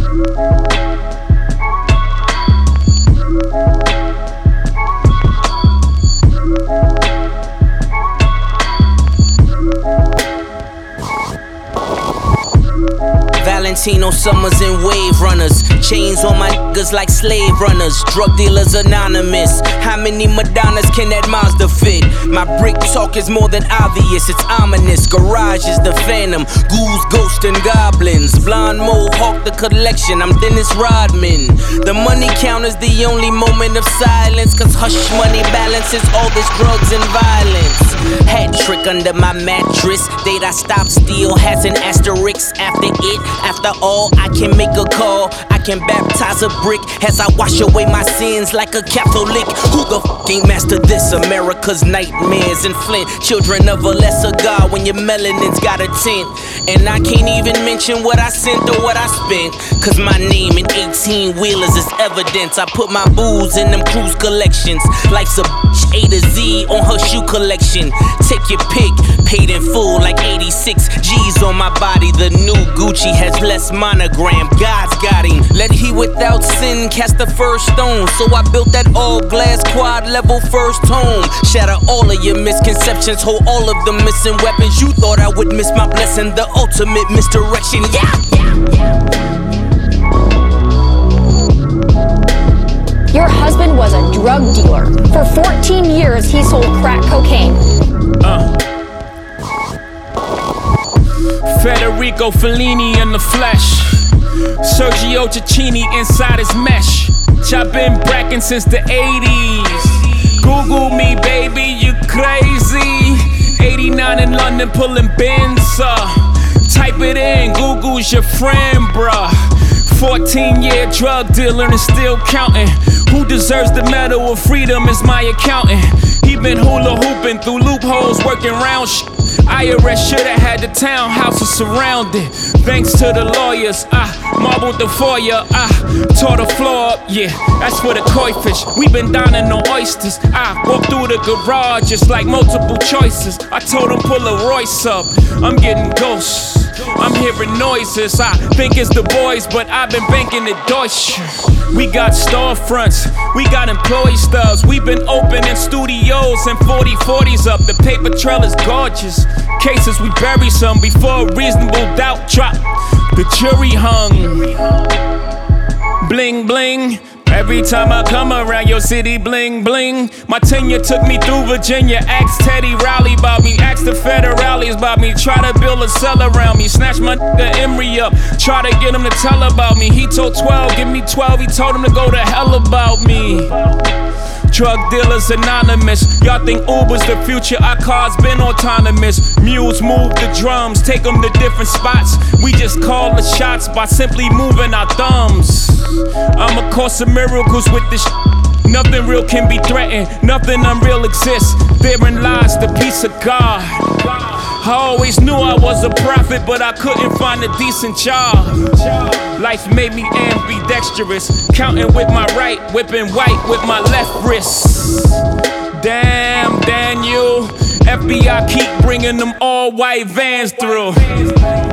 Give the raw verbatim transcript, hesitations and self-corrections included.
Valentino Summers and Wave Runners. Chains on my niggas like slave runners. Drug dealers anonymous. How many Madonnas can that Mazda fit? My brick talk is more than obvious, it's ominous. Garage is the phantom. Ghouls, ghosts, and goblins. Blonde mohawk, the collection. I'm Dennis Rodman. The money count is the only moment of silence. Cause hush money balances all this drugs and violence. Hat trick under my mattress. Date I stop steal has an asterisk after it. After all, I can make a call, I can baptize a brick as I wash away my sins like a Catholic. Who the f*** ain't mastered this? America's nightmares and Flint. Children of a lesser God when your melanin's got a tint. And I can't even mention what I sent or what I spent. Cause my name in eighteen wheelers is evidence. I put my booze in them cruise collections. Life's a bitch, A to Z on her shoe collection. Take your pick, paid in full like eighty-six G's on my body. The new Gucci has less monogram, God's got him. Let he without sin cast the first stone. So I built that all glass quad level first home. Shatter all of your misconceptions, hold all of the missing weapons. You thought I would miss my blessing, the ultimate misdirection. Yeah, yeah, yeah. Your husband was a drug dealer. For fourteen years, he sold crack cocaine. Uh. Federico Fellini in the flesh. Sergio Cicchini inside his mesh. I've been bracking since the eighties. Google me, baby, you crazy. eighty-nine in London pulling Benz. Uh. Type it in, Google's your friend, bruh. fourteen year drug dealer and still counting. Who deserves the medal of freedom is my accountant. He been hula hooping through loopholes, working round shit. I R S shoulda had the townhouses surrounded. Thanks to the lawyers, I marbled the foyer, I tore the floor up, yeah, that's for the koi fish. We been dining on oysters. I walked through the garage just like multiple choices. I told him pull a Royce up, I'm getting ghosts. I'm hearing noises, I think it's the boys, but I've been banking the Deutsche. We got storefronts, we got employee stubs. We been opening studios and forty forties up. The paper trail is gorgeous. Cases we bury some before a reasonable doubt drop. The jury hung. Bling bling. Every time I come around your city, bling bling. My tenure took me through Virginia. Ask Teddy Riley about me. Ask the federales about me. Try to build a cell around me. Snatch my nigga Emery up. Try to get him to tell about me. He told twelve, give me twelve. He told him to go to hell about me. Drug dealers anonymous. Y'all think Uber's the future, our cars been autonomous. Mules move the drums, take them to different spots. We just call the shots by simply moving our thumbs. I'm a course of miracles with this sh- Nothing real can be threatened, nothing unreal exists. Therein lies the peace of God. I always knew I was a prophet, but I couldn't find a decent job. Life made me ambidextrous, counting with my right, whipping white with my left wrist. Damn, Daniel, F B I keep bringing them all white vans through.